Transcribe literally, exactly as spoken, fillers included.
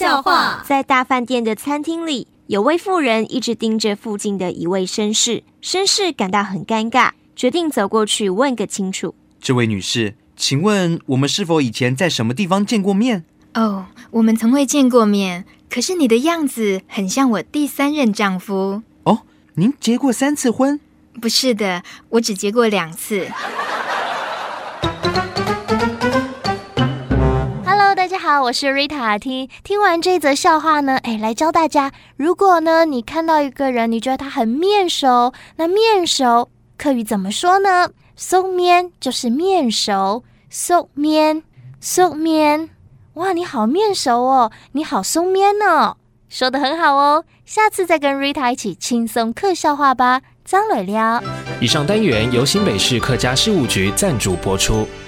笑话。 在大饭店的餐厅里，有位妇人一直盯着附近的一位绅士，绅士感到很尴尬，决定走过去问个清楚。 这位女士，请问我们是否以前在什么地方见过面？ 哦，我们从未见过面，可是你的样子很像我第三任丈夫。 哦，您结过三次婚？ 不是的，我只结过两次。 大家好，我是 Rita。 听听完这则笑话呢，哎，来教大家，如果呢你看到一个人，你觉得他很面熟，那面熟客语怎么说呢？ 熟面就是面熟，熟面熟面。哇，你好面熟哦，你好松面哦，说得很好哦。下次再跟 Rita 一起轻松客笑话吧。张磊聊。 以上单元由新北市客家事务局赞助播出。